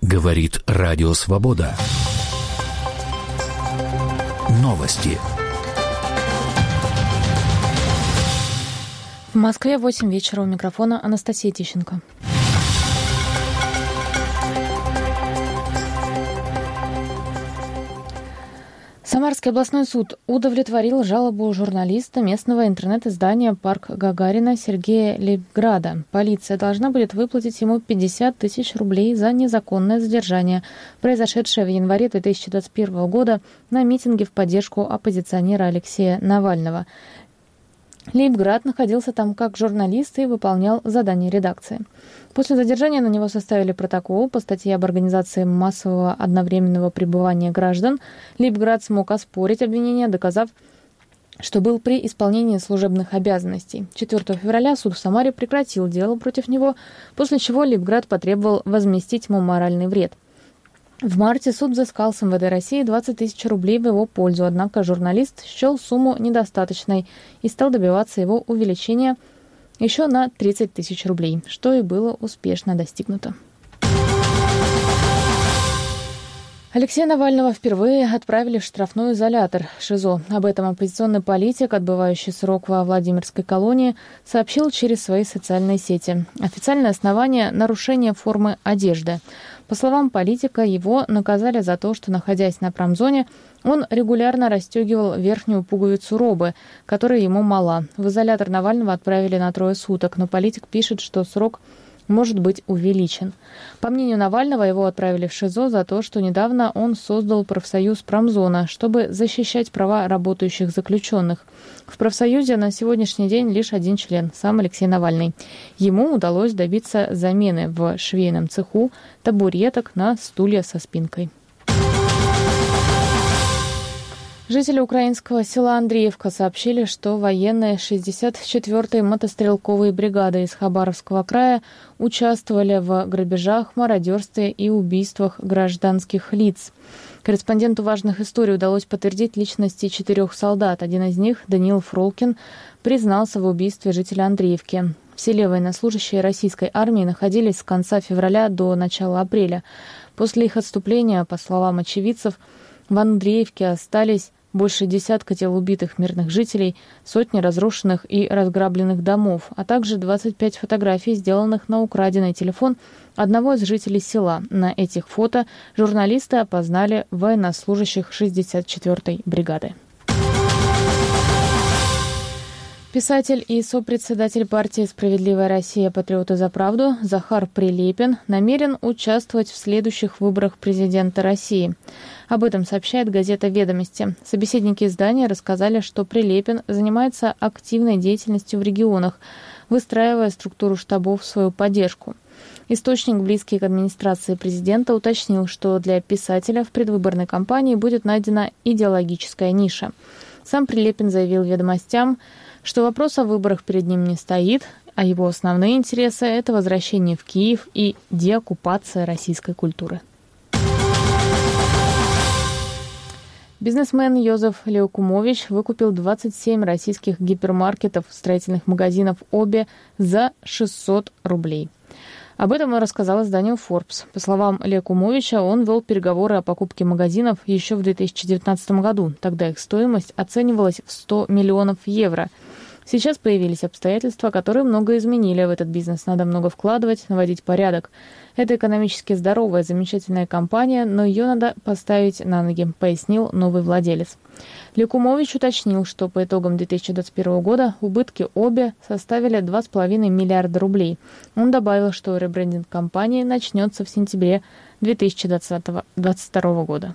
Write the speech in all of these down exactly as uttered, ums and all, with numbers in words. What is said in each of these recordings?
Говорит Радио Свобода. Новости. В Москве восемь вечера. У микрофона Анастасия Тищенко. Самарский областной суд удовлетворил жалобу журналиста местного интернет-издания «Парк Гагарина» Сергея Лейбграда. Полиция должна будет выплатить ему пятьдесят тысяч рублей за незаконное задержание, произошедшее в январе две тысячи двадцать первого года на митинге в поддержку оппозиционера Алексея Навального. Лейбград находился там как журналист и выполнял задания редакции. После задержания на него составили протокол по статье об организации массового одновременного пребывания граждан. Лейбград смог оспорить обвинение, доказав, что был при исполнении служебных обязанностей. четвёртого февраля суд в Самаре прекратил дело против него, после чего Лейбград потребовал возместить ему моральный вред. В марте суд взыскал с эм вэ дэ России двадцать тысяч рублей в его пользу, однако журналист счел сумму недостаточной и стал добиваться его увеличения еще на тридцать тысяч рублей, что и было успешно достигнуто. Алексея Навального впервые отправили в штрафной изолятор ШИЗО. Об этом оппозиционный политик, отбывающий срок во Владимирской колонии, сообщил через свои социальные сети. Официальное основание – нарушение формы одежды. По словам политика, его наказали за то, что, находясь на промзоне, он регулярно расстегивал верхнюю пуговицу робы, которая ему мала. В изолятор Навального отправили на трое суток, но политик пишет, что срок может быть увеличен. По мнению Навального, его отправили в ШИЗО за то, что недавно он создал профсоюз «Промзона», чтобы защищать права работающих заключенных. В профсоюзе на сегодняшний день лишь один член, сам Алексей Навальный. Ему удалось добиться замены в швейном цеху табуреток на стулья со спинкой. Жители украинского села Андреевка сообщили, что военные шестьдесят четвёртой мотострелковой бригады из Хабаровского края участвовали в грабежах, мародерстве и убийствах гражданских лиц. Корреспонденту «Важных историй» удалось подтвердить личности четырех солдат. Один из них, Даниил Фролкин, признался в убийстве жителя Андреевки. В селе военнослужащие российской армии находились с конца февраля до начала апреля. После их отступления, по словам очевидцев, в Андреевке остались больше десятка тел убитых мирных жителей, сотни разрушенных и разграбленных домов, а также двадцать пять фотографий, сделанных на украденный телефон одного из жителей села. На этих фото журналисты опознали военнослужащих шестьдесят четвёртой бригады. Писатель и сопредседатель партии «Справедливая Россия. Патриоты за правду» Захар Прилепин намерен участвовать в следующих выборах президента России. Об этом сообщает газета «Ведомости». Собеседники издания рассказали, что Прилепин занимается активной деятельностью в регионах, выстраивая структуру штабов в свою поддержку. Источник, близкий к администрации президента, уточнил, что для писателя в предвыборной кампании будет найдена идеологическая ниша. Сам Прилепин заявил «Ведомостям», что вопрос о выборах перед ним не стоит, а его основные интересы – это возвращение в Киев и деоккупация российской культуры. Бизнесмен Йозеф Леокумович выкупил двадцать семь российских гипермаркетов, строительных магазинов «Обе» за шестьсот рублей. Об этом он рассказал изданию Forbes. По словам Леокумовича, он вел переговоры о покупке магазинов еще в две тысячи девятнадцатом году. Тогда их стоимость оценивалась в сто миллионов евро. Сейчас появились обстоятельства, которые много изменили в этот бизнес. Надо много вкладывать, наводить порядок. Это экономически здоровая, замечательная компания, но ее надо поставить на ноги, пояснил новый владелец. Леокумович уточнил, что по итогам две тысячи двадцать первого года убытки «Обе» составили два с половиной миллиарда рублей. Он добавил, что ребрендинг компании начнется в сентябре две тысячи двадцать второго года.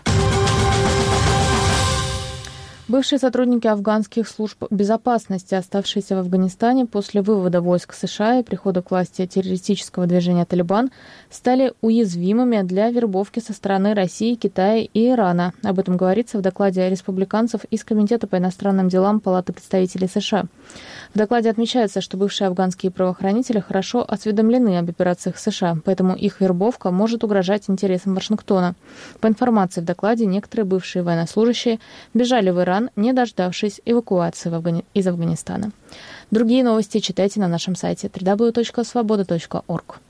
Бывшие сотрудники афганских служб безопасности, оставшиеся в Афганистане после вывода войск США и прихода к власти террористического движения «Талибан», стали уязвимыми для вербовки со стороны России, Китая и Ирана. Об этом говорится в докладе республиканцев из Комитета по иностранным делам Палаты представителей США. В докладе отмечается, что бывшие афганские правоохранители хорошо осведомлены об операциях США, поэтому их вербовка может угрожать интересам Вашингтона. По информации в докладе, некоторые бывшие военнослужащие бежали в Иран, не дождавшись эвакуации в Афгани... из Афганистана. Другие новости читайте на нашем сайте дабл ю дабл ю дабл ю точка свобода точка орг.